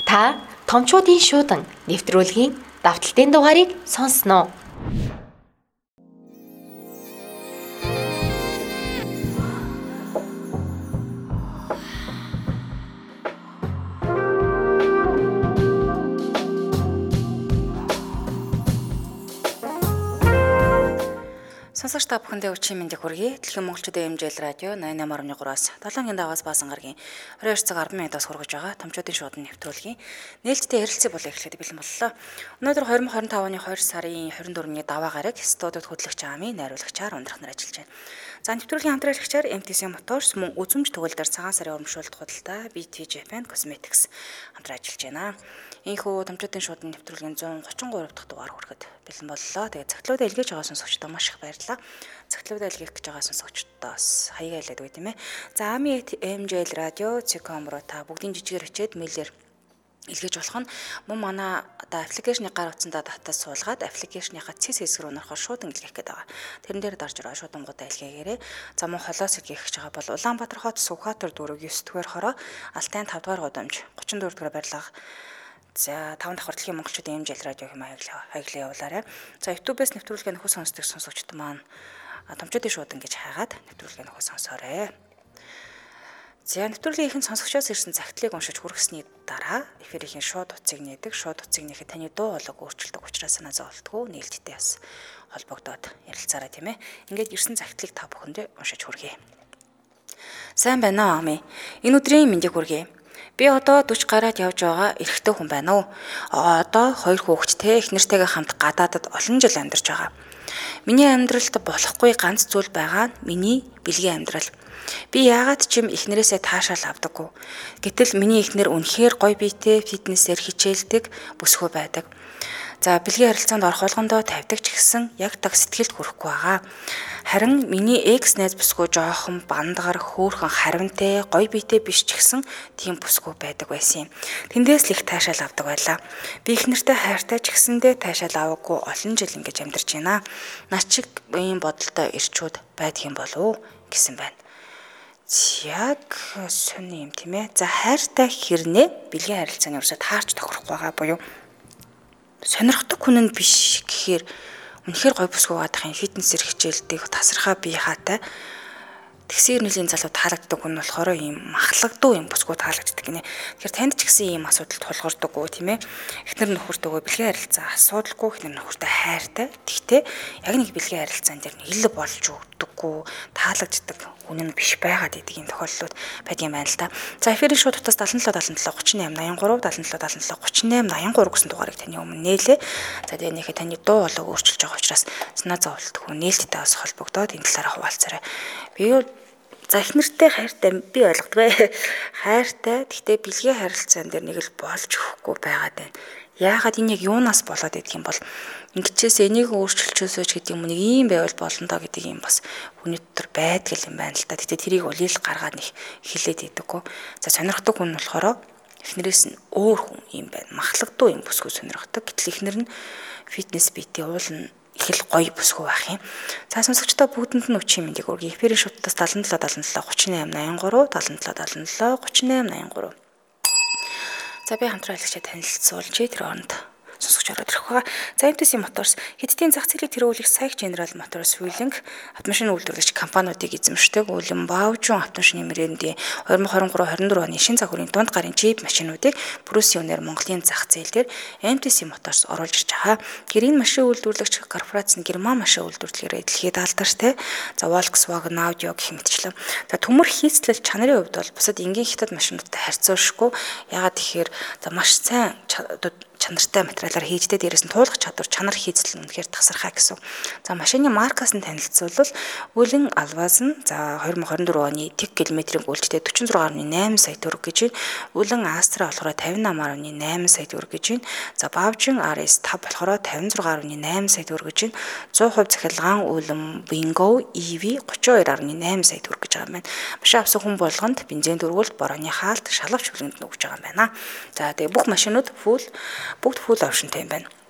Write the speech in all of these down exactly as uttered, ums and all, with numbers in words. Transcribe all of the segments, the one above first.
Та томчуудын шуудан нэвтрүүлгийн давталтын дугаарыг сонсноо. Сонсогч та бүхэндээ өчигдөр мэндийг хүргэе. Дэлхийн монголчуудын эмжээл радио найман найман орны-гураас долоогийн даваас баасан гарагийн хоёр хоёр цаг арван минутаас хүргэж байгаа томчуудын шуудан нэвтрүүлгийн нээлттэй ярилцсан болоо эхлэхэд бэлэн боллоо. Өнөөдөр две тысячи двадцать пять оны хоёр сарын двадцать четвёртний даваа гараг студид хөтлөгч Амийн найруулагчаар ундрах нар ажиллаж байна. За нэвтрүүлгийн хамтраалагчаар эм ти си Motors мөн үзмж төгөлдөр цагаан сарын урамшуулалт худалдаа би ти Japan Cosmetics хамтран ажиллаж байна. Ийхүү томчуудын шуудан нэвтрүүлгийн one thirty-three дахь дугаар хүрэхэд бэлэн боллоо. Тэгээд цагтлуудаа илгээж байгаа сонсогчдоо маш их баярлалаа. Цагтлуудаа илгээх гэж байгаа сонсогчдоос хаягаа илээд үгүй тийм ээ. За Амийн эмжээл радио Циком руу та бүгдийн жижигээр хичээд мэйлэр илгээж болох нь мөн манай одоо аппликейшны гар утсандаа татаж суулгаад аппликейшныхаа цэс хэсэг рүү нөрөхөөр шууд илгээх гэдэг байгаа. Тэрэн дээр дарж ирээ шуудангуудаа илгээгээрэй. За мөн холоос илгээх гэж байгаа бол Улаанбаатар хот Сүхбаатар дүүрэг nine дугаар хороо Алтай five дугаар гудамж thirty-four дугаар барилга. За таван давхар дэлхийн монголчуудын эмжээл радиогийн маяглаа хаягла явуулаарай. За YouTube-с нэвтрүүлгээ нөхөс сонсдог сонсогчд маань томчуудын шуудан гэж хайгаад нэвтрүүлгээ нөхөс сонсоорой. За нэвтрүүлгийн ихэнх сонсогчоос ирсэн загтлыг уншиж хүргэсний дараа эфирийн шууд утсыг нээдэг. Шууд утсыг нээхэд таны дуу хоолойг өөрчилдөг учраас санаа зовлтгүй нээлттэй бас холбогдоод ярилцаарай тийм ээ. Ингээд ирсэн загтлыг та бүхэндээ уншиж хүргэе. Сайн байна уу Ами? Энэ өдрийн мэндийг хүргэе. Би одоо forty гараад явж байгаа эрэгтэй хүн байна уу? Одоо хоёр хүүхэдтэй их нэртэйгээ хамт гадаадад олон жил амьдарч байгаа. Миний амьдралд болохгүй ганц зүйл байгаа нь миний бэлгийн амьдрал. Би яагаад ч юм эхнэрээсээ таашаал авдаггүй. Гэтэл миний эхнэр үнэхээр гоё биетэй фитнесээр хичээлдэг бүсгүй байдаг. За бэлгийн харилцаанд орох болгондоо тавьдаг ч гэсэн яг таг сэтгэлд хүрэхгүй байгаа. Харин миний экс найз бүсгүй жоохон бандгар хөөхөн харивнтай гоё биетэй биш ч гэсэн тийм бүсгүй байдаг байсан юм. Тэндээс л их таашаал авдаг байлаа. Би их нэртэй хайртай ч гэсэндээ таашаал аваагүй олон жил ингэж амьдарч байна. Над чиг ийм бодолтой ирчүүд байдгийн болов гэсэн байна. Яг сони юм тийм ээ. За хайртай хэрнээ бэлгийн харилцааны өрсөд таарч тохирохгүй байгаа буюу сонирхдаг хүн нь биш гэхээр үнэхээр гой бүсгүй гадах юм фитнесээр хичээлдэг тасархаа бие хаатай тэгсээр нэлийн залуу таалагддаг хүн болохоор ийм махлагдуу юм бүсгүй таалагддаг гинэ. Тэгэхээр танд ч гэсэн ийм асуудал тулгуурдаггүй тийм ээ. Эхнэр нөхөртөөгөө бэлгийн харилцаа асуудалгүй эхнэр нөхөртэй хайртай. Тэгтээ яг нэг бэлгийн харилцаан дээр ил болж өгдөггүй таалагддаг хүн нь биш байгаад идэг юм тохиолдлууд байдаг юм байна л да. За эфирийн шууд утас seven seven seven seven eight nine three seven seven seven seven eight nine three гэсэн дугаарыг таны өмнө нээлээ. За тэгээ нэхэ таны дуу хоолойг өөрчилж байгаа учраас санаа зовлтгүй нээлттэй бас холбогдоод энэ талаараа хуваалцаарай. Би за их нэртэй хайртай би ойлгодгүй. Хайртай гэхдээ бэлгийн харилцаан дээр нэг л болж өгөхгүй байгаад байна. Яагаад энэ яг юунаас болоод идэх юм бол ингэчээс энийг өөрчилчөөсөө ч гэдэг юм нэг ийм байвал болно доо гэдэг юм бас хүний дотор байдаг юм байна л да. Тэгтээ тэрийг улийл гаргаад нэг хилээд идэггүй. За сонирхдаг хүн болохоор эхнэрээс нь өөр хүн юм байна. Махлагдуу юм бүсгүй сонирхдаг. Гэтэл эхнэр нь фитнес биетэй уул нь их л гоё бүсгүй байх юм. За сонсогчдоо бүгдэнд нь өчигдөр мэндийг хүргэе. Эфирийн шуудтаас seven seven seven seven eight nine three seven seven seven seven eight nine three. За би хамтран айлгчаа танилцуулж тэр оронд сонсогч ороод ирэх байгаа. За эм ти си Motors хэдтийн зах зээлийг тэргүүлэх Сайх General Motors Wheeling автомашин үйлдвэрлэгч компаниудыг эзэмшдэг үлэн Baojun автомашины брендийн twenty twenty-three twenty-four оны шинэ загварын дунд гарын Jeep машинуудыг Prussian-ээр Монголын зах зээл дээр эм ти си Motors оруулж ирж байгаа. Гэрийн машин үйлдвэрлэгч корпорац нь герман машин үйлдвэрлэлээр дэлхийд алдартай. За Volkswagen, Audi гэх мэтчлэн. За төмөр хийцлэл чанарын хувьд бол бусад энгийн хятад машинуудтай харьцуулшгүй. Ягаад тэгэхээр за маш сайн чанартай материалаар хийжтэй дээрээс нь туулах чадвар чанар хийцэл нь үнэхээр тасархаа гэсэн. За машины маркаас нь танилцуулбал үлэн Alvaz нь за twenty twenty-four оны тэг километрийн гүйлжтэй forty-six point eight сая төгрөг гэж байна. Үлэн Astra болохоор fifty-eight point eight сая төгрөг гэж байна. За Baojun ар эс five болохоор fifty-six point eight сая төгрөг гэж байна. one hundred percent захиралгаан үлэн Wingo и ви thirty-two point eight сая төгрөг гэж байгаа юм байна. Машин авсан хүн болгонд бензин дөрвөлт борооны хаалт шалгавч бүлгэнд нөгөж байгаа юм байна. За тэгээ бүх машинууд full бүгд full optionтэй юм байна.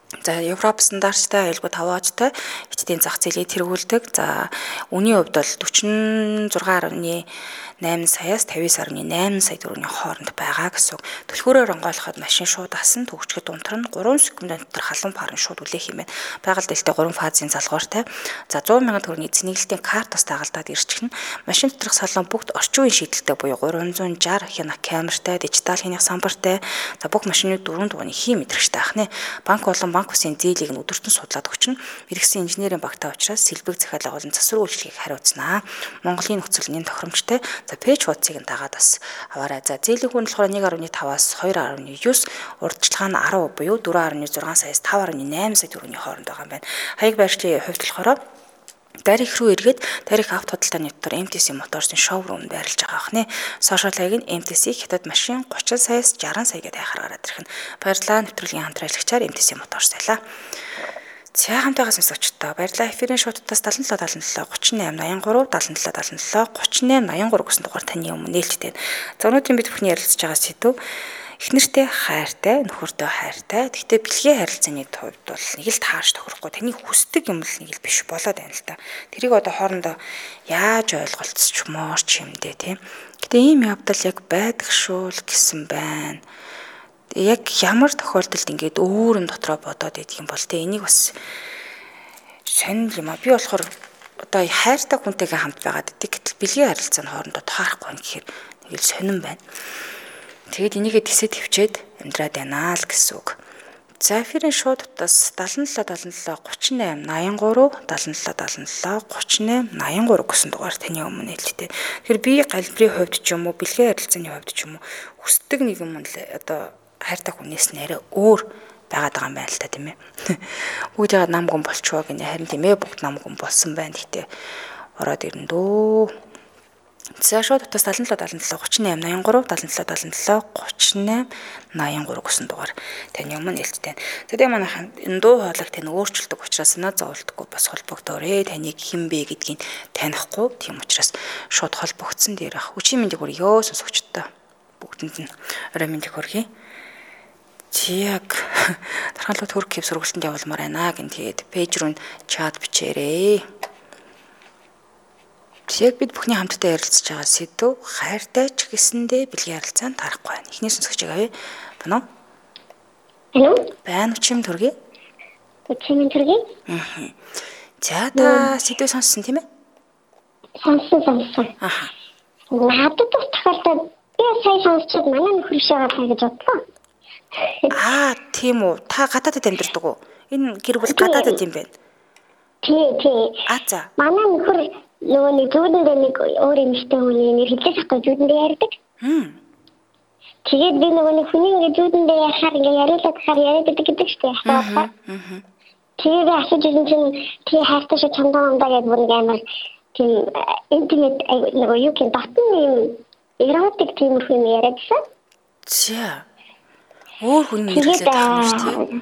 За Европ стандарттай аюулгүй таваачтай эцдийн зах зээлийг тэргүүлдэг. За үүний хувьд бол дөрвөн зургаан гаруй найман саяас тавьс гаруй найман сая төгрөгийн хооронд байгаа гэсэн. Түлхүүрээр онгойлоход машин шууд асан төгсчгöd унтар нь гурван секундын дотор халуун парн шууд үлээх юм байна. Байгаль дэлтэй гурван фазын залгууртай. За сто мянган төгрөгийн эзэнэглэлтийн картаас дагалдаад ирчихнэ. Машин доторх салон бүгд орчин үеийн шийдэлтэй буюу гурван зуун шестьдесят хяна камертай, дижитал хянах самбартай. За бүх машины дөрвөн дугууны хий мэдрэгчтэй ахны. Банк болон банк үсгийн зээлийг нь өдөртөн судлаад өгчнө. Мэргэсэн инженерийн багтаа учраас сэлбэг захиалга болон засвар үйлчлэгийг хариуцнаа. Монголын нөхцөл нь тохиромжтой. За пэйж хуудсыг нь дагаад бас аваарай. За зээлийн хүн болохоор нэг гаруй таваас хоёр гаруй девять, урдчилгаа нь десять буюу дөрвөн гаруй зургаан саяас таван гаруй восемь сая төгрөгийн хооронд байгаа юм байна. Хаяг байршлын хувьд болохоор Дарих руу эргээд Дарих авто худалдааны дотор эм тэ си моторсын шоурум байрлаж байгаа хнэ. Сошиал хаяг нь эм тэ си хятад машин тридцать саяас sixty сая гэдэг хайхаар гараад ирэх нь. Баярлалаа нэвтрүүлгийн хамтраалагчаар эм тэ си моторс байлаа. За хамтаагаас сонсогчдоо баярлалаа. Эфирийн шуудтаас seventy-seven seventy-seven eighty-three seventy-seven seventy-seven thirty-eight eighty-eight гэсэн дугаар таны өмнө нээлттэй. За өнөөдрийн бид бүхний ярилцж байгаа сэдв их нэртэй хайртай, нөхөртөө хайртай. Гэхдээ бэлгийн харилцааны хувьд бол нэг л таарч тохирохгүй таны хүсдэг юм л нэг л биш болоод байна л да. Тэрийг одоо хоорондоо яаж ойлголцчмоор ч юм дээ тийм. Гэтэ ийм явдал яг байдаг шүү л гэсэн байна. Яг ямар тохиолдолд ингээд өөр юм дотроо бодоод идэх юм бол тэ энийг бас сонир юм а. Би болохоор одоо хайртай хүнтэйгээ хамт байгаад гэдэг бэлгийн харилцааны хоорондоо таарахгүй юм гэхээр нэг л сонирн байна. Тэгээд энийгээ тисэд хөвчээд амьдраад байна л гэсэн үг. За эфирийн шуудтаас seventy-seven seventy-seven thirty-eight eighty-three seventy-seven seventy-eight eighty-three гэсэн дугаар таны өмнө нээлттэй. Тэгэхээр би галбирийн хувьд ч юм уу, бэлгийн харилцааны хувьд ч юм уу хүсдэг нэг юм л одоо хайртай хүнээс нэрээ өөр байгаад байгаа юм байна л та тийм ээ. Бүгд яагаад намгүн болчихоо гинэ харин тийм ээ бүгд намгүн болсон байна гэхдээ ороод ирнэ дөө. За шууд утас seventy-seven seventy-seven thirty-eight eighty-three seventy-seven seventy-eight eighty-three гэсэн дугаар таны өмнө нээлттэй. Тэгээд манайхан энэ дуу хоолойг тань өөрчилдөг учраас санаа зовлтгүй бас холбогдоорой. Таныг хэн бэ гэдгийг танихгүй. Тийм учраас шууд холбогдсон дээр ах. Үчи мэндийг өргөё сонсогчдоо. Бүгдэнд нь орой мэндийг хүргэе. Чиг дархалууд хөрөх хэв сургалтанд явуулмаар байна гэн тэгээд пэйж руу чат бичээрэй. Яг бид бүхний хамтдаа ярилцж байгаа сэдв хайртай ч гэсэндээ бэлгийн харилцаанд тарахгүй байна. Эхний сонсогч авъя. Бано? Алло. Байна учим төргий? Учим төргий? Аа. За та сэдв сонссон тийм ээ? Сонссон сонссон. Аха. Надад бас тохиолдоод би сая сонсчод манай нөхөр шагаа таа гэж бодлоо. Аа, тийм үү. Та гадаадд амьдардаг уу? Энэ гэр бүл гадаадд юм байна. Тий, тий. Аа за. Манай нөхөр нөгөө нэг зүүдэндээ нэг өөр юм шигтэй хүний нэр хэлж байгаа зүүдэндээ ярьдаг. Хм. Тэгээд би нөгөө нэг хүний ингээ зүүдэндээ яхаар ингээ яриулаад хаар яриад гэдэг шүү дээ. Аа. Тэгээд асууж ирсэн чинь тий хайртай шиг чамдаа ундаа гэдэг бүр амар тийм интимэт нөгөө юу гэх дотн юм эротик тийм юм яриадсан. За. Өөр хүн нэрлээд байгаа юм шүү дээ.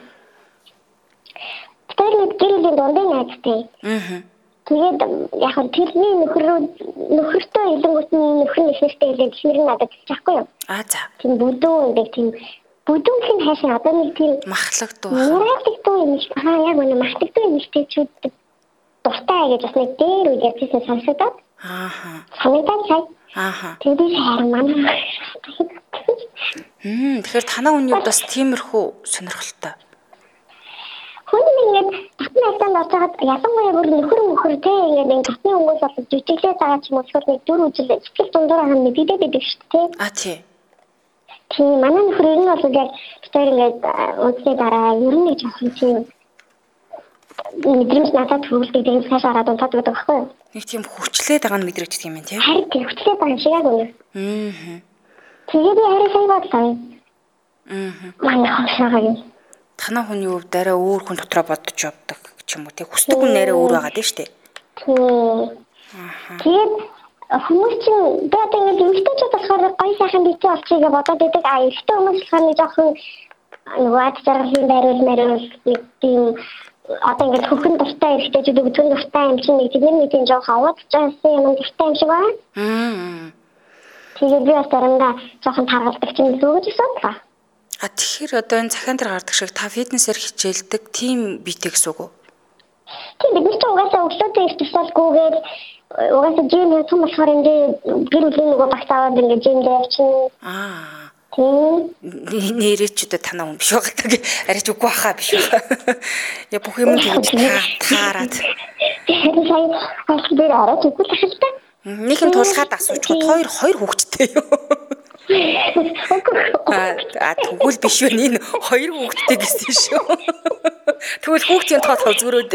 Тэр гэрлийн дондын найзтай. Аа. Тэгээд яг нь тэрний нөхөр нөхөртөө илэнгүүт нь нөхөр нэхэртэй илэн тэр нь надад чахгүй юу? Аа за. Тийм бүдүүн нэг тийм бүдүүн хайшаа одоо нэг тийм махлагдуу. Махлагдуу юм шиг аа яг үнэ махлагдуу юм шиг чүүд дуртай гэж бас нэг дээр үйл явдлыг сонсоод. Аа. Санагдаад сая. Аа. Тэгээд харин манай. Хм тэгэхээр танаа хүний хувьд бас тиймэрхүү сонирхолтой. Хүн ингээд татны альтанд очоод ялангуяа бүр нөхөр мөхөр те ингээд татны өнгөс болоод жүжиглээ байгаа ч юм уу тэгэхээр нэг дүр үжил сэтгэл дундуур хам мэдээд байдаг шүү дээ. А тий. Тийм манай нөхөр ер нь бол яг тэр ингээд үсгээ дараа ер нь жоохон тийм мэдрэмж надад төрүүлдэг энэ цааш хараад унтаад байдаг байхгүй юу? Нэг тийм хүчлээд байгаа нь мэдрэгддэг юм байна тий. Харин тийм хүчлээд байгаа юм шиг яг үнэ. Аа. Тэгээд харин сайн бодлоо. Аа. Манай хашаагаа танаа хүний хувьд арай өөр хүн дотроо бодож явдаг ч юм уу тий хүсдэг хүн нэрээ өөр байгаа дээ штэ. Тийм. Тэгээд хүмүүс чинь дээд ингээд эмэгтэйчүүд болохоор гоё сайхан битээ олчихъя бодоод байдаг. А эрэгтэй хүмүүс болохоор нэг жоохон нөгөө ад жаргалын байруул мариул нэг тийм одоо ингээд хөхөн дуртай эрэгтэйчүүд өгдөн дуртай юм чинь нэг тийм нэг тийм жоохон аваад чаасан юм дуртай юм шиг байна. Аа. Тэгээд би бас заримдаа жоохон таргалдаг чинь зүгэж сонслоо. А тэгэхээр одоо энэ цахиан дээр гардаг шиг та фитнесээр хичээлдэг тийм биетэй гэсэн үг үү? Тийм бид ч угаасаа өглөөдөө их тусалгүйгээд угаасаа жим хийх юм болохоор ингээд гэр бүлийн нөгөө багц аваад ингээд жимдээ явчихна. Аа. Тийм. Нэрээчүүдээ танаа хүн биш байгаа. Арайч үгүй хаа биш байгаа. Я бүх юм тэгж таарад. Тэгэхээр сая аль дээр арайч үгүй л хэлдэг. Нэг юм тулгаад асуучхад хоёр хоёр хүүхэдтэй юу? А тэгвэл биш үү энэ хоёр хүүхэдтэй гэсэн шүү. Тэгвэл хүүхдийн тоо тозгөрөөд.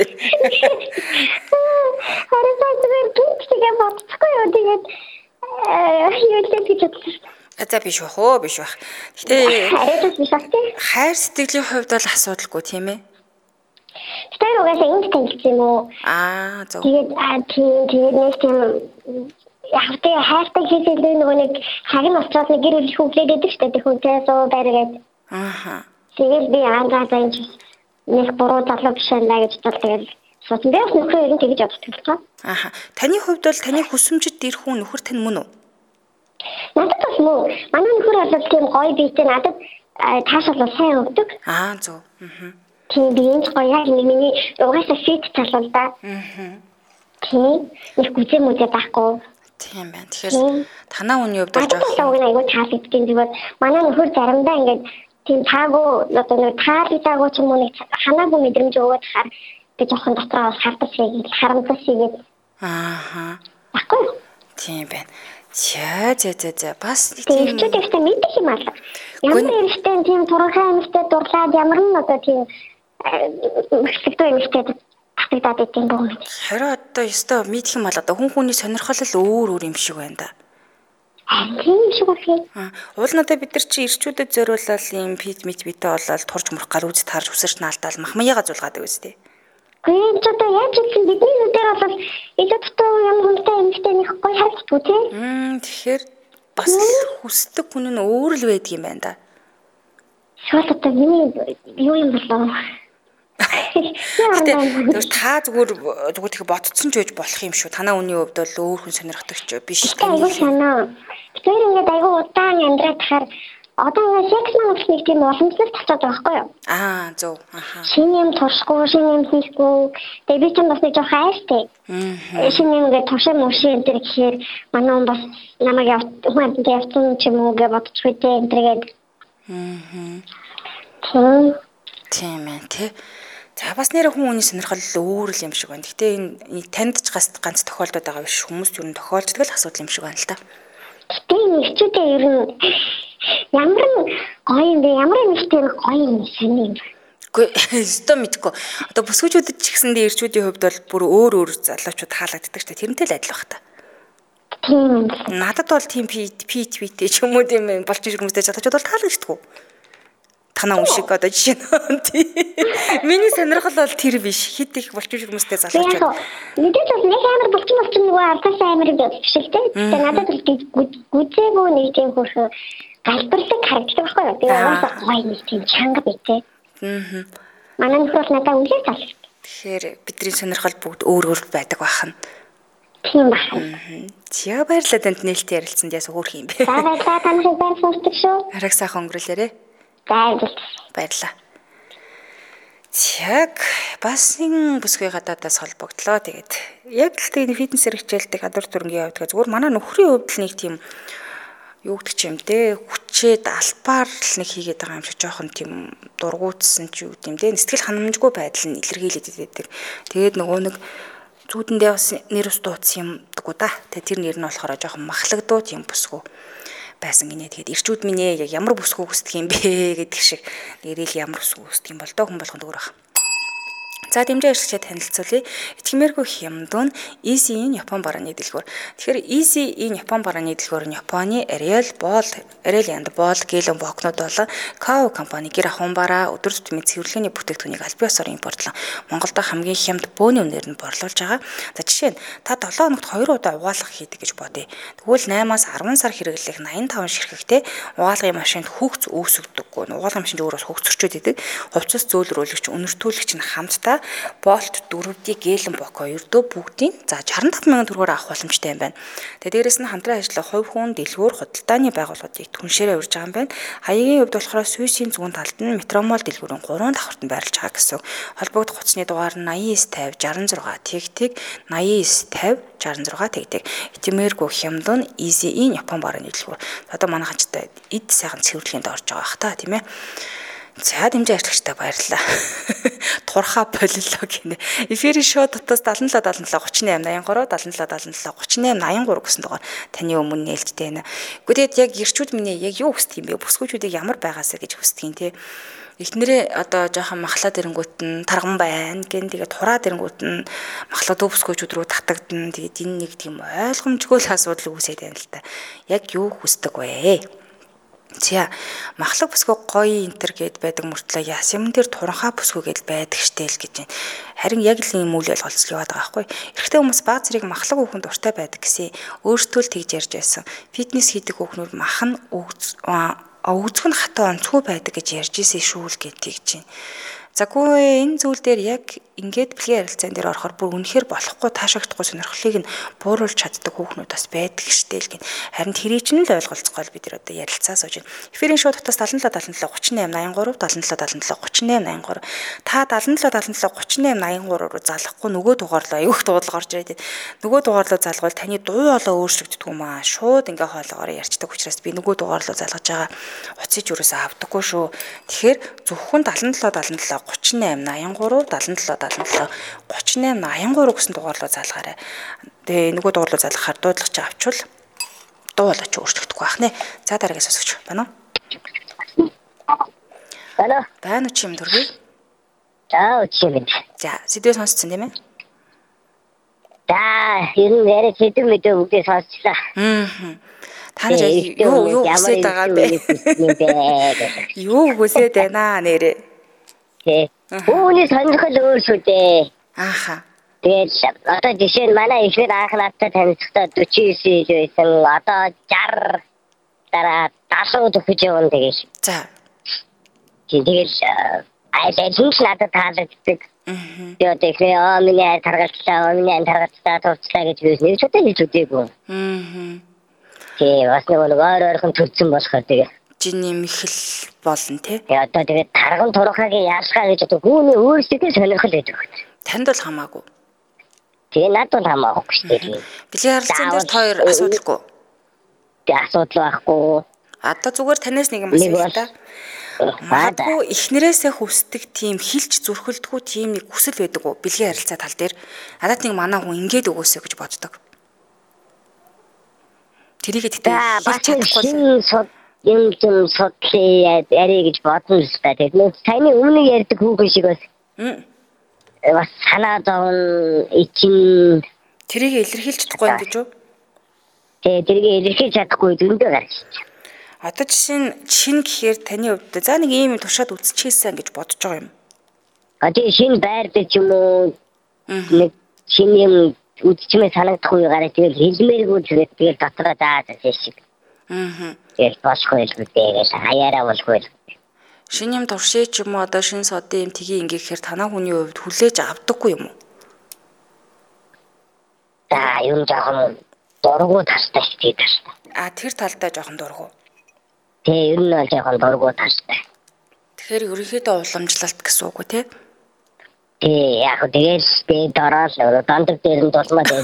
Харин зүгээр гинтгээ бодчихгүй юу тэгээд юу л гэж бодсон. За биш байх уу биш байх. Гэтэ харин биш байх тийм. Хайр сэтгэлийн хувьд бол асуудалгүй тийм ээ. Тэр угаасаа энд тэнцсэн юм уу? Аа зөв. Тэгээд аа тийм тэгээд нэг тийм яг тэгээ хайртай хийдэг нөгөө нэг цагийн очоод нэг гэр бүл хүүхлээд байдаг шүү дээ хүнтэй суу байргээд. Ааха. Тэгээд би ангаа зааж нэг буруу залуу биш байна гэж боддог тэгээд суусан. Би бас нөхөр ер нь тэгж боддог л Ааха. Таны хувьд бол таны хүсэмжид ирэх хүн нөхөр тань мөн үү? Надад бас мөн. Манай нөхөр бол тийм гоё биетэй надад таашаал сайн өгдөг. Аа зөв. Аа. Тийм биеийн гоё яг миний угаасаа фит талал да. Аа. Тийм. Их гүзээ мүзээ байхгүй. Тийм байна. Тэгэхээр танаа хүний хувьд бол жоох яг айгуу таалагдсан зүгээр манай нөхөр заримдаа ингээд тийм таагүй одоо нэг таалагдаагүй ч юм уу нэг ханаагүй мэдрэмж өгөөд хаар би жоохон дотроо хардсан харамссан шиг. Аа. Баггүй. Тийм байна. За за за за бас тийм ч мэдэх юм аа. Ямар нэртэй тийм турхай юмстай дурлаад ямар нь одоо тийм хэвтэй юмстай татагдаад идэв юм бэ? Харин одоо ёстой мэдэх юм бол одоо хүн хүний сонирхол л өөр өөр юм шиг байна да. Тийм шиг байна. Аа, уул надаа бид нар чи ирчүүдэд зориулаад юм пит мит битэй болоод турж мөрөх гал үз таарж үсэрч наалтаал махмаяга зулгаад байв үстэй. Гүн ч одоо яаж гэсэн бидний нүдээр бол илүү дутуу юм хүнтэй юмтэй нэг гоё харагддаг тийм. Мм тэгэхээр бас хүсдэг хүн нь өөр л байдаг юм байна да. Шууд одоо миний юу юм болов? Тэр та зүгээр зүгээр тэг ботцсон ч байж болох юм шүү. Танаа үний хувьд бол өөр хүн сонирхдаг ч биш. Айгуу санаа. Тэр ингээд айгуу удаан амьдраад тахаар одоо ингээд секс манаас нэг тийм уламжлалт тавцаад байгаа байхгүй юу? Аа зөв. Аха. Шинэ юм туршгүй, шинэ юм хийхгүй. Тэгээ би ч бас нэг жоох айстай. Аа. Шинэ юм ингээд туршаа мөшин энэ төр гэхээр манай хүн бас намайг явуулсан явсан ч юм уу гэж бодчихгүй дээ энэ төргээд. Аа. Тийм ээ тий. За бас нэр хүн хүний сонирхол өөр л юм шиг байна. Гэтэ энэ танд ч ганц тохиолдоод байгаа биш хүмүүс юу н тохиолддог л асуудал юм шиг байна л да. Гэтэ нэгчүүдээ ер нь ямар гоё юм бэ? Ямар нэгтэй гоё юм шинэ юм. Гэхдээ өстө мэдгүй. Одоо бүсгүүчүүдэд ч гэсэндээ ирчүүдийн хувьд бол бүр өөр өөр залуучууд хаалагддаг ч тэрнтэй л адил байх та. Тийм. Надад бол тийм пит пит питтэй ч юм уу тийм болж ирэх хүмүүстэй залуучууд бол таалагддаг. Танаа шиг одоо жишээ нь миний сонирхол бол тэр биш хит их болчих хүмүүстэй залуучууд. Мэдээж бол нэг амар болчих болчих нөгөө артаас амар биш л дээ. Тэгээ надад гүзээгүй нэг тийм хөрхө галбарлаг харагддаг байхгүй юу? Тэгээ уусаа гоё нэг тийм чанга битээ. Аа. Манай нөхөр надад үнээр таалагдав. Тэгэхээр бидний сонирхол бүгд өөр өөр байдаг бахан. Тийм байна. За баярлалаа танд нээлттэй ярилцсанд яс хөөх юм бэ? За баярлалаа таныг баярлалаа шүү. Арай сайхан өнгөрүүлээрэ. Баярлалаа. Яг бас нэг бүсгүй гадаадаас холбогдлоо. Тэгээд яг л тийм фитнесээр хичээлдэг адар төрөнгийн явдаг. Зүгээр манай нөхрийн хувьд л нэг тийм юу гэдэг ч юм те хүчээд албаар л нэг хийгээд байгаа юм шиг жоохон тийм дургуутсан ч юу гэдэм те сэтгэл ханамжгүй байдал нь илэрхийлээд байдаг. Тэгээд нөгөө нэг зүудэндээ бас нэр ус дууцсан юм дгүү да. Тэгээд тэр нэр нь болохоор жоохон махлагдууд юм бүсгүй байсан гинэ. Тэгээд ирчүүд минь яг ямар бүсгүй хүсдэг юм бэ гэдэг шиг нэрэл ямар бүсгүй хүсдэг юм бол доо хүн болгонд өөр баг. За дэмжээ ашиглаж танилцуулъя. Итгэмээргүй хямдун Easy-ийн Япон барааны дэлгүүр. Тэгэхээр Easy-ийн Япон барааны дэлгүүр нь Японы Ariel Ball, Ariel and Ball гэлэн бокнууд болон Kao компани гэр ахуйн бараа өдөр тутмын цэвэрлэгээний бүтээгдэхүүнийг аль биесээр импортлон Монголд хамгийн хямд бөөний үнээр нь борлуулж байгаа. За жишээ нь та долоо хоногт хоёр удаа угаалга хийдэг гэж бодъё. Тэгвэл наймаас арван сар хэрэглэх найман таван ширхэгтэй угаалгын машинд хөгц үүсгдэггүй. Угаалгын машинд өөрөөс хөгцөрчөөд идэг. Хувцас зөөлрүүлэгч, үнэртүүлэгч нь хамтдаа За Bolt дөрөвдийн Гэлэн Боко ердөө бүгдийн за шестьдесят five мянган төгрөгөөр авах боломжтой юм байна. Тэгээ дээрэс нь хамтран ажиллах хувь хүн дэлгүүр худалдааны байгууллагуудыг түншээрээ урьж байгаа юм байна. Хаягийн хувьд болохоор Сүйсийн зүүн талд нь Метромол дэлгүүрийн гурван давхарт нь байрлаж байгаа гэсэн. Холбогдох хуцсны дугаар нь ninety-nine fifty sixty-six Тэгтэг ninety-nine fifty sixty-six Тэгтэг Итимэргү Хямдун Easy-ийн Япон барууны дэлгүүр. Одоо манай хажтай эд сайхан цэвэрлэгэнд орж байгаа бах та тийм ээ. За дэмжээ ажлагчтай баярлалаа. Турхаа боллоо гинэ. Эфирийн шоу дотоос seventy-seven seventy-seven thirty-eight seventy-seven thirty-eight thirty-eight гэсэн дугаар таны өмнө нээлттэй байна. Гэхдээ яг ирчүүд минь яг юу хүсдэг юм бэ? Бүсгүйчүүдийг ямар байгаасаа гэж хүсдэг юм те. Эхнэрээ одоо жоохон махлаа дэрэнгүүт нь тарган байна гэн тэгээд тураа дэрэнгүүт нь махлаа дүүбсгүйчүүд рүү татагдана. Тэгээд энэ нэг тийм ойлгомжгүй л асуудал үүсээд байна л та. Яг юу хүсдэг вэ? За махлаг бүсгүй гоё интер гэд байдаг мөртлөө яс юм дээр туранхаа бүсгүй гэдэл байдаг штэ л гэж байна. Харин яг л ийм үйл явдал яваад байгаа байхгүй. Эрэгтэй хүмүүс баг зэрэг махлаг хүүхэн дуртай байдаг гэсэн өөртөө л тэгж ярьж байсан. Фитнес хийдэг хүүхнүүд мах нь өгцөг нь хатаа онцгүй байдаг гэж ярьж ирсэн шүү л гэж тэгж байна. Заггүй энэ зүйл дээр яг ингээд бэлгийн харилцаан дээр орохоор бүр үнэхээр болохгүй таашаагдахгүй сонирхлыг нь бууруулж чаддаг хүүхнүүд бас байдаг штэ л гин. Харин тэрийг ч нь л ойлголцохгүй бид нар одоо ярилцаа сууж байна. Эфирийн шоу дотоос seventy-seven seventy-seven thirty-eight seventy-seven thirty-eight та seventy-seven seventy-seven thirty-eight rуу залахгүй нөгөө дугаарлаа аюух дуудлага орж ирээд нөгөө дугаарлаа залгавал таны дуу хоолой өөрчлөгддөг юм аа. Шууд ингээ хоолоогоор ярьцдаг учраас би нөгөө дугаарлаа залгаж байгаа уцыг юусаа авдаггүй шүү. Тэгэхээр зөвхөн seventy-seven seventy-seven thirty-eight seventy-seven thirty-eight eighty-three гэсэн дугаарлуу залгаарай. Тэгээ нөгөө дугаарлуу залгахаар дуудлагч авчвал дуу болооч өөрчлөгдөхгүй байх нэ. За дараагийн сонсогч байна уу? Алло. Байна уу чи юм дөрвөө? За үчиг. За сэдвээ сонсцсон тийм ээ? За ер нь яриа сэдв мэдээ үгдээ сонсчлаа. Аа. Та нар юу юу хүсэж байгаа бэ? Юу хүсэж байна нэрээ? Тэ. Үүний сонирхол өөр шүү дээ. Ааха. Тэгээд одоо жишээ нь манай ихнэр анх надтай танилцахдаа forty-nine жил байсан. Одоо sixty дараа seventy төгсөж явна тэгээд. За. Тэгээд айдаа зүгш надад таалагддаг. Тэгээд ихнээ аа миний хайр таргалцлаа, миний хайр таргалцлаа турцлаа гэж юу нэг ч удаа хийж үзээгүй. Аа. Тэгээ бас нэг өөр өөрхөн төрсөн болохоор тэгээ. Жиний мэхэл болно те. Тэгээ одоо тэгээд тарган турхаагийн яашгаа гэж одоо хүүний өөрсдөө сонирхол байдаг. Танд бол хамаагүй. Тэгээ надад бол хамаагүй шүү дээ. Бэлгийн харилцаан дээр та хоёр асуудалгүй. Тэгээ асуудал байхгүй. Одоо зүгээр танаас нэг юм асууя та. Магадгүй эхнэрээсээ хүсдэг тийм хилж зүрхэлдэггүй тийм нэг хүсэл байдаг уу бэлгийн харилцаа тал дээр. Надад нэг манаа хүн ингээд өгөөсэй гэж боддог. Тэрийг тэгтээ хэлж чадахгүй. Юм юм сотлээ яри гэж бодсон л та. Тэгээд таны өмнө ярьдаг хүүхэн шиг бас. Бас санаа зовн ичин тэрийг илэрхийлж чадахгүй юм гэж үү? Тэгээ тэрийг илэрхийлж чадахгүй зөндөө гарч. Одоо жишээ нь чин гэхээр таны хувьд за нэг ийм туршаад үзчихээсэн гэж бодож байгаа юм. А тийм шинэ байр дээр ч юм уу нэг шинэ юм үзчихмээ санагдахгүй гараа тэгэл хэлмээргүй тэгээд тэгэл дотроо заа заа шиг. Аа. Яг босгүй л үдээс хаяараа болгүй. Шинэ юм туршээ ч юм уу одоо шинэ содын юм тгий ингэхээр танаа хүний хувьд хүлээж авдаггүй юм уу? За юм жоохон дургу тастай шүү дээ. А тэр талдаа жоохон дургу. Тэгээ ер нь бол жоохон дургу тастай. Тэгэхээр ерөнхийдөө уламжлалт гэсэн үг үү те? Тий яг тэгээд дээ дөрөөл дондог дээр нь дулмаа дээ.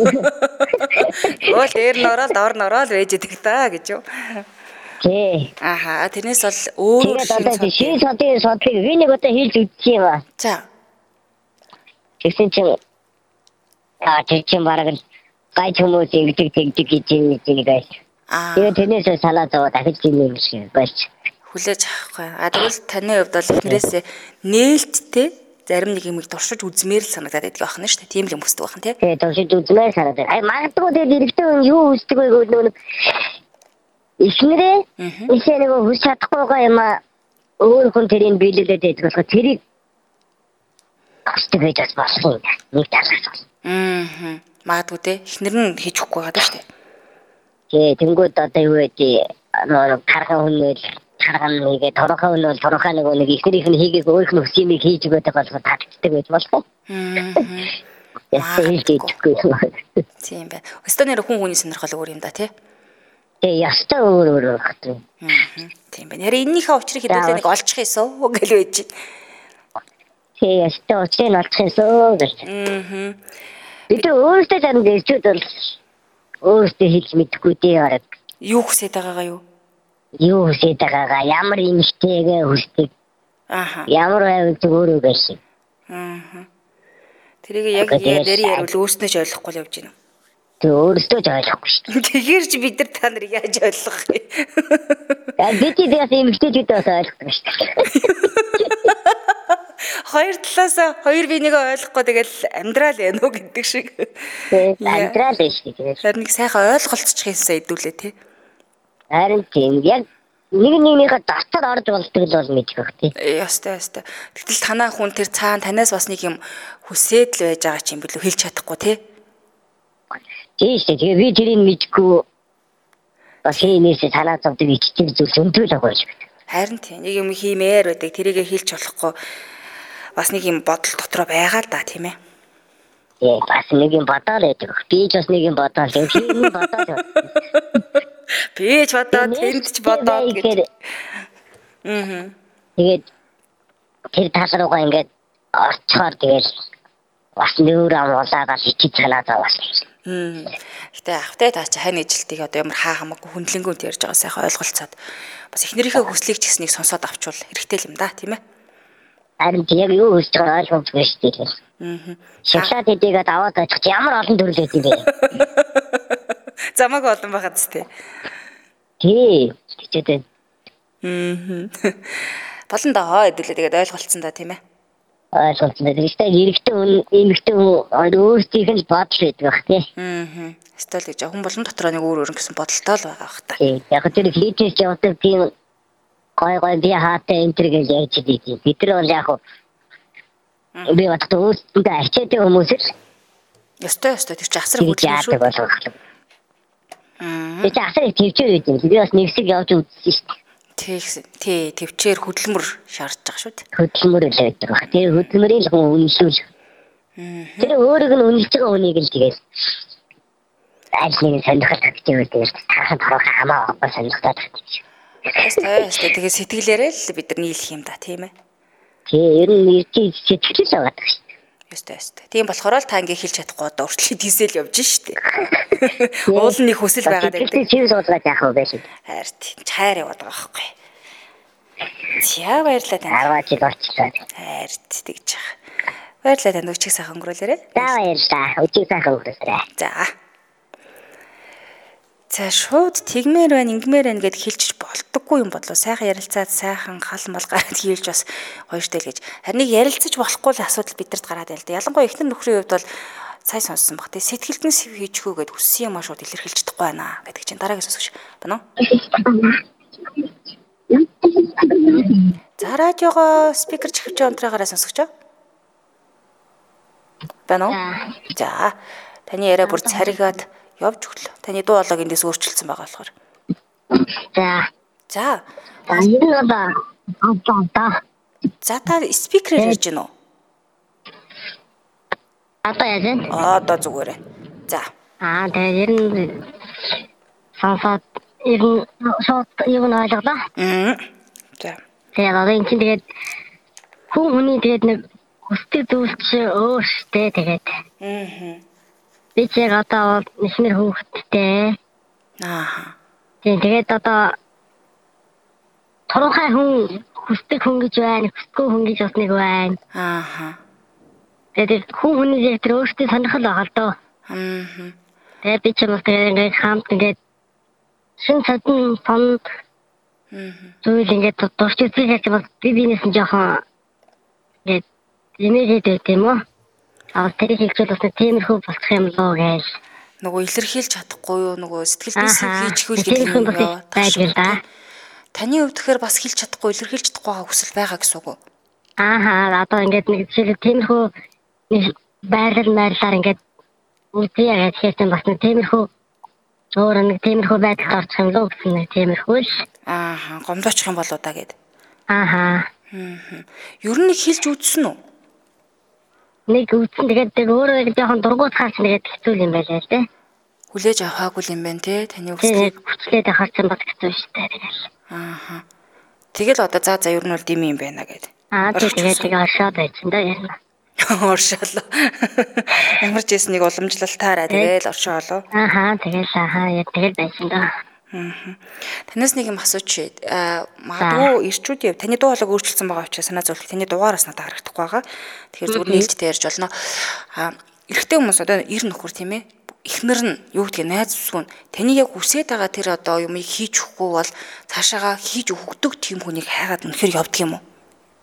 Оо дээр нь ороод дор нь ороод байж идэг та гэж юу? Тий. Аха тэрнээс бол өөр шинэ содын содлыг би нэг удаа хийж үзсэн юм аа. За. Тэгсэн чинь аа тэр чинь бараг гай хүмүүс ингэдэг тэгдэг гэж юм гэж. Аа. Тэгээд тэрнээс санаа зовоод дахиж тийм юм шиг байж. Хүлээж авахгүй. А тэгвэл таны хувьд бол эхнэрээсээ нээлттэй зарим нэг юмыг туршиж үзмээр л санагдаад байдаг ахна шүү дээ. Тийм л юм хүсдэг бахан тий. Тэгээ туршиж үзмээр санагдаад. Ай магадгүй тэгээд эрэгтэй хүн юу хүсдэг вэ гэдэг нь эхнэрээ ийшээ нэг хүс чадахгүй юм аа өөр хүн тэрийг биелүүлээд байдаг болохоор тэрийг хүсдэг гэж бас болох юм. Нэг талаас. Аа. Магадгүй тий. Эхнэр нь хийж өгөхгүй байгаа шүү дээ. Тэгээ тэнгууд одоо юу вэ? Нөө тархан хүнэл харгана нэгээ торохоо нь бол торохоо нөгөө нэг ихнэрийнх нь хийгээг өөрийнх нь хүссэн юмыг хийж өгöd байгаа татдаг байж болох. Аа. Ястаа хийж идэггүй. Тийм байна. Өстө нэр хүн хүний сонирхол өөр юм да тий. Тэг ястаа өөр өөр багт. Аа. Тийм байна. Яри эннийхээ учрыг хэдүүлээ нэг олчих юмсоо гэл байж. Тэг ястаа учрыг олчих юмсоо гэж. Аа. Бид өөртөө зарим гэрчүүд бол өөртөө хийж мэдэхгүй дээ орог. Юу хүсэж байгаагаа юу? Юу хүсэж байгаагаа ямар юмштэйгээ хүсдэг. Ааха. Ямар байвал өөрөө байсан. Аа. Тэрийг яг нэрийг ярил өөрснөө ч ойлгохгүй л явж байна. Тэг өөртөө ч ойлгохгүй шүү дээ. Тэгэхээр ч бид нар та нарыг яаж ойлгох вэ? Яг бид тийгээс юмштэйчүүд бас ойлгохгүй шүү дээ. Хоёр талаас хоёр биенийг ойлгохгүй тэгэл амьдрал яа нүг гэдэг шиг. Амьдрал биш тийм. Тэр нэг сайхан ойлголцчих юмсаа хэдүүлээ тий. Харин тийм яг нэг нэгнийхээ дотор орж болдог л бол мэдэх тий. Ястай ястай. Тэгтэл танаа хүн тэр цаана танаас бас нэг юм хүсээд л байж байгаа ч юм билүү хэлж чадахгүй тий. Тийм шүү. Тэгээ би тэрийг мэдгүй бас хийнээсээ танаа зовдөг ичдэг зүйл өндөөл байгаа шүү. Харин тийм нэг юм хиймээр байдаг тэрийгэ хэлж болохгүй бас нэг юм бодол дотроо байгаа л да тийм ээ. Ээ бас нэг юм бодоод байдаг. Би ч бас нэг юм бодоод тийм бодоод. Би ч бодоод тэнд ч бодоод гэж. Аа. Тэгээд тэр тал руугаа ингээд орчхоор тэгэл бас нүүр амуулаад бас ичиж санаа зовоос. Хм. Гэтэ ахтай таа чи хань ижилтийг одоо ямар хаа хамаагүй хүндлэнгүүнд ярьж байгаа сайхан ойлголцоод бас эхнэрийнхээ хүслийг ч гэснийг сонсоод авчвал хэрэгтэй юм да тийм ээ. Харин яг юу хийж байгаа ойлгомжгүй шүү дээ. Аа. Шоколад эдийгээд аваад очих ямар олон төрөл өгд юм бэ? Замаг олон байгаад зү. Тий. Гэжтэй. Аа. Болон доо хэдүүлээ тэгээд ойлголцсон да тийм ээ. Ойлголцсон. Гэхдээ эрэгтэй хүн эмэгтэй хүн өөрсдийнх нь бодол байдаг бах тий. Аа. Стил гэж хүн болон дотроо нэг өөр өөр гэсэн бодолтой л байгаа бах та. Тий. Яг тэр хийжээс явдаг тийм гой гой би хаатай энэ төр гэж яаж хийдий. Бид нар бол яг би боддог өөрсдөө ачаатай хүмүүс л. Ястай ястай тэр чи асар хөдөлгөөн шүү. Аа. Би асар их төвчээр үйд юм. Би бас нэгсэг явж үзсэн шүү дээ. Тэг тий төвчээр хөдөлмөр шаардж байгаа шүү дээ. Хөдөлмөр л байдаг баг. Тэр хөдөлмөрийн хүн үнэлүүл. Аа. Тэр өөрөг нь үнэлж байгаа хүнийг л тэгээд ажлын сонирхол татчих үү тэгээд таахан тарах хамаа бас сонирхдаг татчих. Ястай ястай тэгээд сэтгэлээрээ л бид нар нийлэх юм да тийм ээ. Тий ер нь нийлж сэтгэл л байгаа шүү. Ястай ястай. Тийм болохоор л та ингээ хэлж чадахгүй одоо уртлын дизел явж штэ. Уул нь их хүсэл байгаад байдаг. Тэр чинь суулгаад яах вэ байсан. Хайр тийм чайр яваад байгаа байхгүй. Зя баярлалаа тань. Арваа жил болчихлоо. Хайр тэгж байгаа. Баярлалаа тань өчиг сайхан өнгөрүүлээрэ. За баярлалаа. Өчиг сайхан өнгөрүүлээрэ. За. За шууд тэгмээр байна, ингэмээр байна гэд хэлчих болдоггүй юм бодлоо. Сайхан ярилцаад сайхан гал мал гараад хийлж бас хоёртой л гэж. Харин нэг ярилцаж болохгүй л асуудал бидэрт гараад байл да. Ялангуяа эхнэр нөхрийн хувьд бол сая сонссон баг. Тэ сэтгэлдэн сэв хийчихөө гэд хүссэн юм аа шууд илэрхийлж чадахгүй байна гэдэг чинь дараагийн сонсогч байна уу? За радиого спикер чихвч онтраагаараа сонсогч. Байна уу? За таны яриа бүр царигаад явж өглөө. Таны дуу хоолойг эндээс өөрчилсөн байгаа болохоор. За. За. Энэ ба одоо. За та спикерээр ярьж гинөө. Одоо яаж вэ? Одоо зүгээрээ. За. Аа тэгээд ер нь сонсоод ер нь шууд юу нь ойлголоо. Аа. За. Тэгээд одоо энэ чинь тэгээд хүн хүний тэгээд нэг хүсдэг зүйл чи өөр штэ тэгээд. Аа. Би ч яг одоо нэхнэр хүүхэдтэй. Аа. Тэгээд одоо торохой хүн хүсдэг хүн гэж байна, хүсдэггүй хүн гэж бас нэг байна. Аа. Тэгээд хүн хүний зэвтэр өөртөө сонирхол байгаа л доо. Аа. Тэгээд би ч юм уу тэгээд ингээд хамт ингээд шин цадын сон зүйл ингээд дурч үзэх гэж бас би бинээс нь жоохон ингээд имэжэд байт юм уу? Аа тэр хэлжүүл бас тиймэрхүү болчих юм лoo гэж. Нөгөө илэрхийлж чадахгүй юу? Нөгөө сэтгэлдээс хийчихвэл гэдэг юм байдаг да. Таны хувьд тэгэхээр бас хэлж чадахгүй, илэрхийлж чадахгүй байгаа хүсэл байгаа гэсэн үг үү? Аа одоо ингээд нэг жишээ тиймэрхүү байрал байрлаар ингээд үгүй яагаад хийсэн бас нэг тиймэрхүү өөр нэг тиймэрхүү байдалд орчих юм лoo гэсэн нэг тиймэрхүү л. Аа, гомдоочих юм болоо да гэд. Ааха. Ер нь нэг хэлж үзсэн үү? Нэг үтсэн тэгээд тэр өөрөө жоохон дургуут хаач нэгэд хэцүү юм байлаа л дээ. Хүлээж аваагүй юм байна те таны Тэгээд үгслийг. хүчлээд хаач юм бол хэцүү шүү дээ тэгэл. Аа. Тэгэл одоо за за ер нь бол дими юм байна гэд. Аа тэгээд тэгээд оршоод байцсан да ярина. Оршоолоо. Ямар ч юм нэг уламжлалтаараа тэгэл оршоолоо. Ааха тэгэл ааха яг тэгэл байсан да. Танаас нэг юм асууч. Аа магадгүй ирчүүд яв таны дуу хоолойг өөрчилсөн байгаа учраас санаа зовлох таны дугаараас надад харагдахгүй байгаа. Тэгэхээр зүгээр нээлттэй ярьж болно. Аа эрэгтэй хүмүүс одоо эр нөхөр тийм ээ. Эхнэр нь юу гэдгийг найз зүсгүн таны яг хүсээд байгаа тэр одоо юмыг хийж өгөхгүй бол цаашаага хийж өгдөг тийм хүнийг хайгаад үнэхээр явдаг юм уу?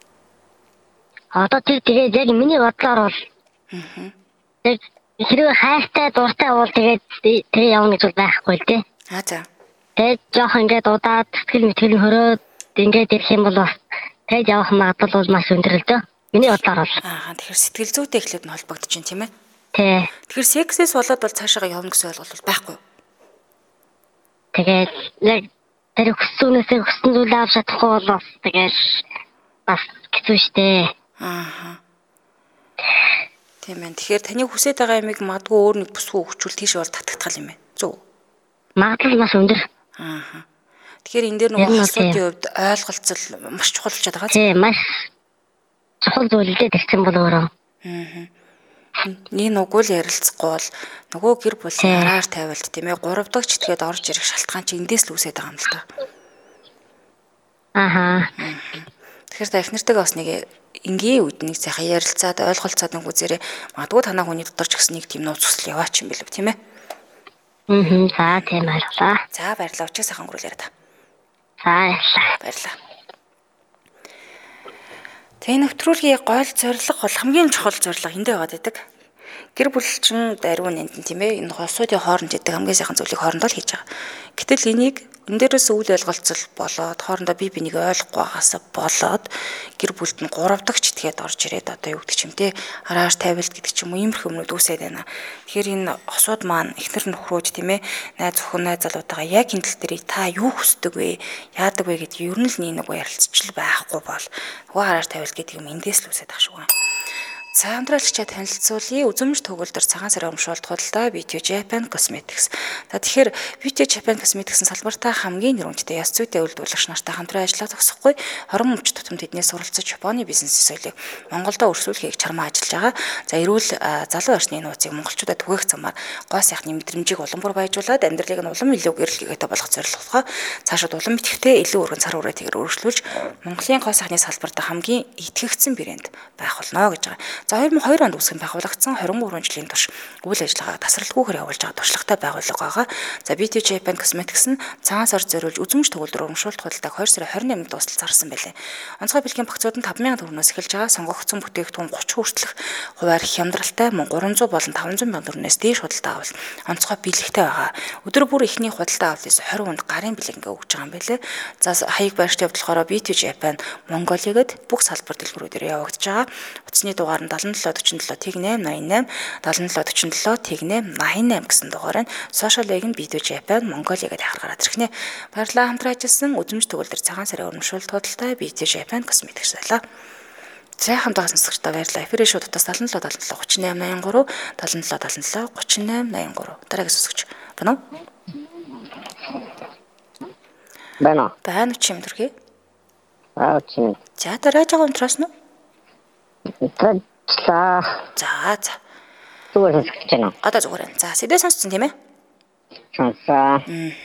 Одоо тэр тэгээд яг миний бодлоор бол аа хэрвээ хайртай дуртай бол тэгээд тэр явна гэж байхгүй л дээ. Аа за. Тэгээд жоох ингээд удаад сэтгэл мэтгэл хөрөөд ингээд ирэх юм бол бас тэгээд явах магадлал бол маш өндөр л дээ. Миний бодлоор бол. Аа тэгэхээр сэтгэл зүйтэй эхлээд нь холбогдож байна тийм ээ. Тий. Тэгэхээр сексээс болоод бол цаашаага явна гэсэн ойлголт байхгүй юу? Тэгээд яг тэр хүссүүнээсээ хүссэн зүйлээ авч чадахгүй бол бас тэгээд бас хэцүү шттэ. Аа. Тийм ээ. Тэгэхээр таны хүсэж байгаа юмыг магадгүй өөр нэг бүсгүй өгчүүл тийш бол татагдтал юм байна. Зөв. Магадлал маш өндөр. Аа. Тэгэхээр энэ дээр нөгөө асуудлын хувьд ойлголцол маш чухал болчиход байгаа. Тийм маш чухал зүйл дээ тэгсэн бол өөрөө. Аа. Нэг нүгэл ярилцахгүй бол нөгөө гэр бүлийн араар тавилт тийм ээ гурав дахь читгээд орж ирэх шалтгаан чи эндээс л үүсээд байгаа юм л та. Аха. Тэгэхээр та эхнэртэйгээ бас нэг энгийн үед нэг сайхан ярилцаад ойлголцоод нэг үзээрээ магадгүй танаа хүний дотор ч гэсэн нэг тийм нууц хүсэл яваач юм билүү тийм ээ. Аа за тийм баярлалаа. За баярлалаа. Өчиг сайхан өнгөрүүлээрэй та. За баярлалаа. Баярлалаа. Тэ нэвтрүүлгийн гол зорилго бол хамгийн чухал зорилго эндээ байгаад байдаг. Гэр бүлчин даруй нэнтэн тийм ээ энэ хосуудын хооронд идэг хамгийн сайхан зүйлийг хоорондоо л хийж байгаа. Гэтэл энийг энэ дээрээс үйл ойлголцол болоод хоорондоо бие бинийг ойлгохгүй байгаас болоод гэр бүлд нь гурав дахь читгээд орж ирээд одоо юу гэдэг ч юм те арааш тавилт гэдэг ч юм уу иймэрхүү юмнууд үүсээд байна. Тэгэхээр энэ хосууд маань эхнэр нөхрөөж тийм ээ найз зөвхөн найз залуутайгаа яг энэ тал дээр та юу хүсдэг вэ? Яадаг вэ гэдэг ер нь л нэг ярилцчил байхгүй бол нөгөө арааш тавилт гэдэг юм эндээс л үүсээд ах шүү. За хамтраалагчаа танилцуулъя. Үзмж төгөлдөр цагаан сарын урамшуулт худалдаа Beauty Japan Cosmetics. За тэгэхээр Beauty Japan Cosmetics-ийн салбартаа хамгийн нэрвэнжтэй яс зүйтэй үйлдвэрлэгч нартай хамтран ажиллаад зогсохгүй хорон өмч тутамд эднээс суралцаж Японы бизнес соёлыг Монголдо өрсөлдөхийг чармаа ажиллаж байгаа. За эрүүл залуу орчны нууцыг монголчуудад түгээх замаар гоо сайхны мэдрэмжийг улам бүр баяжуулаад амьдралыг нь улам илүү гэрэл гээтэй болгох зорилготой цаашид улам идэвхтэй илүү өргөн цар хүрээтэйгээр өөрчлүүлж Монголын гоо сайхны салбартаа хамгийн идэвхэгдсэн брэнд байх болно гэж байгаа. За хоёр мың хоёр онд үүсгэн байгуулагдсан двадцать три жилийн турш үйл ажиллагаа тасралтгүйгээр явуулж байгаа туршлагатай байгууллага байгаа. За Beauty Japan Cosmetics нь цагаан сар зориулж үзмж төгөлдөр урамшуулт худалдааг хоёр сарын двадцать нэгнд дуустал зарсан байлээ. Онцгой бэлгийн багцууд нь таван мянган төгрөгнөөс эхэлж байгаа. Сонгогдсон бүтээгдэхүүн тридцать хүртэлх хуваар хямдралтай мөн гурван зуун болон таван зуун мянган төгрөгнөөс дээш худалдаа авал онцгой бэлэгтэй байгаа. Өдөр бүр ихний худалдаа авалтаас двадцать хүнд гарын бэлэг ингээ өгч байгаа юм байлээ. За хаяг байршид явуулахаараа Beauty Japan Mongolia-гээд бүх салбар дэлгүүрүүдээр явагдаж байгаа. Утасны дугаар нь seven seven four seven тэг eight nine eight seven seven four seven тэг eight nine eight гэсэн дугаараар Social Egg Beauty Japan Mongolia гэдэг харгараад ирхнэ. Баярлалаа хамтран ажилласан үзмж төгөлдөр цагаан сарын урамшуулт худалдаа Beauty Japan Cosmetics байлаа. Зайхан дагсан сонсогчдоо баярлалаа. Эфирийн шууд утас seven seven seven seven three eight nine three seven seven seven seven three eight nine three дараагийн сонсогч байна уу? Байна. Байна уу чим төрхий? Аа чим. За дараа жаа унтраас нь. За. За за. Зүгээр сонсогч байна. Одоо зүгээр байна. За сэдвээ сонссон тийм ээ? Сонсоо.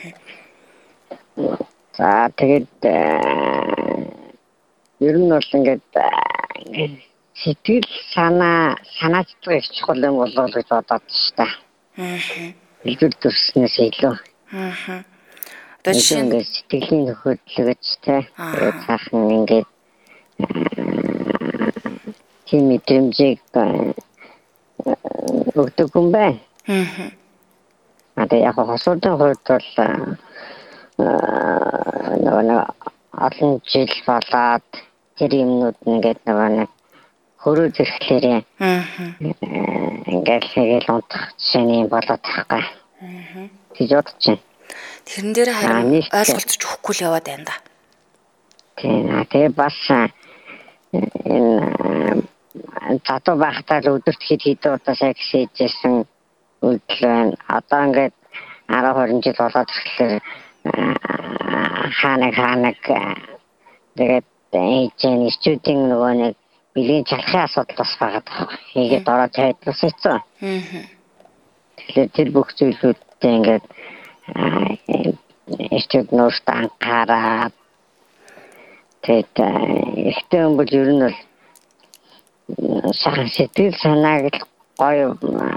За тэгээд ер нь бол ингээд сэтгэл санаа санаа зэтгээ их чухал юм болоо гэж бодоод шүү дээ. Аа. Илүүр төрснөөс илүү. Аа. Одоо жишээ нь сэтгэлийн хөдөлгөж тэ. Тэгээд цаахан ингээд тийм мэдрэмжийг өгдөг юм байна. Аа. Одоо яг хосуудын хувьд бол нөгөө олон жил болоод тэр юмнууд ингээд нөгөө нэг хөрөө зэрэглэрээ ингээд тэгэл унтах жишээний болоод тахгүй. Аа. Тийж бодож байна. Тэрэн дээр харин ойлголцож өгөхгүй л яваад байна да. Тийм. Тэгээ бас энэ татуу байхдаа л өдөрт хэд хэдэн удаа сайн хийжсэн үйлдэл байна. Одоо ингээд араа хорин жил болоод ирэхлээр хаанаг хаанаг тэгээд эйжен студийн нөгөө нэг билийн чалхын асуудал бас байгаа. Хийгээд ороод тавьдсан хэвчээ. Аа. Тэгэхээр тэр бүх зүйлүүдтэй ингээд студ нуурт анхаараад тэгээд ихтэй юм бол ер нь бол шахан сэтгэл санааг гоё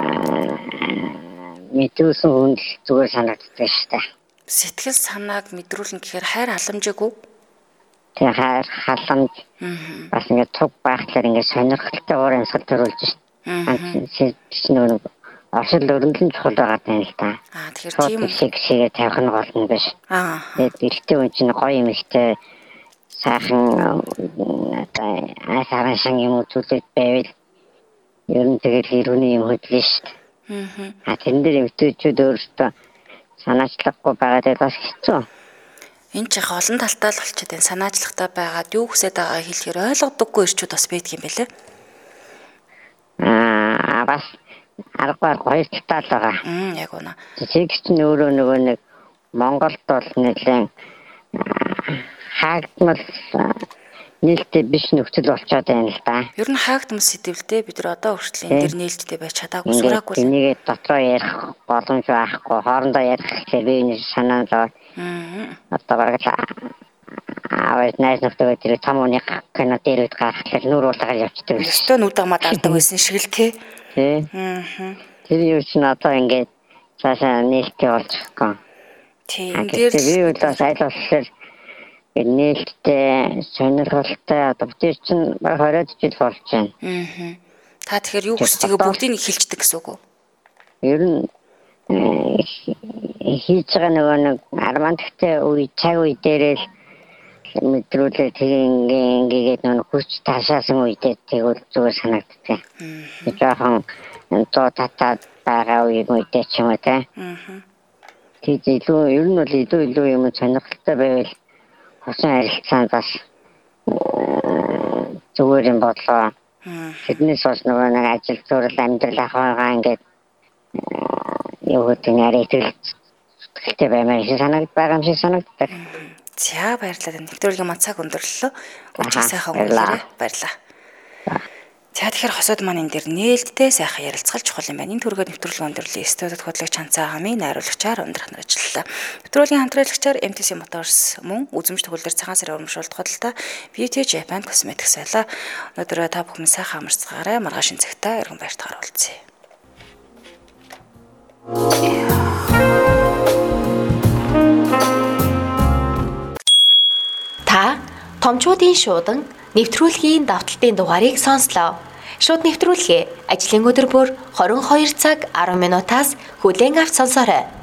мэдрүүлсэн хүн л зүгээр санагддаг шүү дээ. Сэтгэл санааг мэдрүүлнэ гэхээр хайр халамжаагүй. Тэгээ хайр халамж бас ингээд туг байхлаар ингээд сонирхолтой уур амьсгал төрүүлж шүү. Шинэ нэг оршил өрнөлөн чухал байгаа юм л та. Аа тэгэхээр тийм шиг шигээ тавих нь гол нь биш. Аа. Тэгээд эрэгтэй хүн чинь гоё юм ихтэй сайхан асаран шин юм үзүүлээд байвал ер нь тэгэл хэрүүний юм хөдлөн шүү дээ. Аа. А тэрэн дээр эмэгтэйчүүд өөрсдөө санаачлахгүй байгаад бас хэцүү. Энд ч их олон талтай л болчиход байна. Санаачлагтай байгаад юу хүсэж байгаагаа хэлэхээр ойлгодоггүй ирчүүд бас байдаг юм байлээ. Аа бас аргагаар хоёр талтай л байгаа. Мм яг үнэ. Тэгс чинь өөрөө нөгөө нэг Монголд бол нэлээд хаагдмал нээлттэй биш нөхцөл болчиход байна л да. Ер нь хаагдмал сэдвэлтэй бид нар одоо хүртэл энэ дэр нээлттэй байж чадаагүй сураагүй. Энийг дотроо ярих боломж байхгүй, хоорондоо ярих гэхээр биений санаа зов. Аа. Одоо бараг аваад найз нөхдөд тэр том уны кино дээр үед гарахлаа нүр уулгаар явчихдаг. Өстөө нүд амаа дардаг байсан шиг л тий. Тий. Аа. Тэр юу ч надаа ингээд цаашаа нээлттэй болчихгоо. Тий. Тэр би удаа сайлуулсаар нээлттэй сонирхолтой одоо тэр чинь баг хороод жил болж байна. Аа. Та тэгэхээр юу гэж тэгээ бүгдийг хэлцдэг гэсэн үг үү? Ер нь хийж байгаа нөгөө нэг армандхтай үе цаг үе дээрээ мэдрүүлээ тэгээ ингээд нөгөө хүч таашаасан үедээ тэгвэл зүгээр санагддаг. Аа. Жохон тоо татаад байгаа үедээ ч юм уу те. Аа. Тэг илүү ер нь бол илүү илүү юм сонирхолтой байвал хосын харилцаанд бас зүгээр юм бодлоо. Тэднээс бас нөгөө нэг ажил зураг амьдрал ахаагаа ингээд юу гэдэг нь арай ихтэй баймаар шиг санагдаж байгаа юм шиг санагддаг. За баярлалаа. Нэвтрүүлгийн мацаг өндөрлөлөө. Өчиг сайхан өнгөрөө баярлалаа. За тэгэхээр хосоод маань энэ дэр нээлттэй сайхан ярилцгал чухал юм байна. Энэ төргөөр нэвтрүүлгийн өндөрлөлийн студид хөтлөгч Цанцаа хамын найруулагчаар өндрөх ажиллалаа. Нэвтрүүлгийн хамтраалагчаар эм ти си Motors мөн үзмж төгөлдөр цагаан сарын урамшуулт хөдөлთა Beauty Japan Cosmetics байлаа. Өнөөдөр та бүхэн сайхан амарцгаарай. Маргааш цагтаа эргэн байртахаар уулзъя. Та томчуудын шуудан нэвтрүүлгийн давталтын дугаарыг сонслоо. Шууд нэвтрүүлгээ ажлын өдөр бүр хорин хоёр цаг арван минутаас хүлээн авч сонсоорой.